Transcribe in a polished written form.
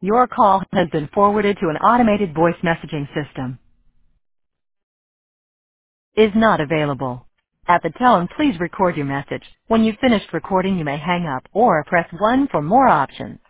Your call has been forwarded to an automated voice messaging system. Is not available. At the tone, please record your message. When you've finished recording, you may hang up or press 1 for more options.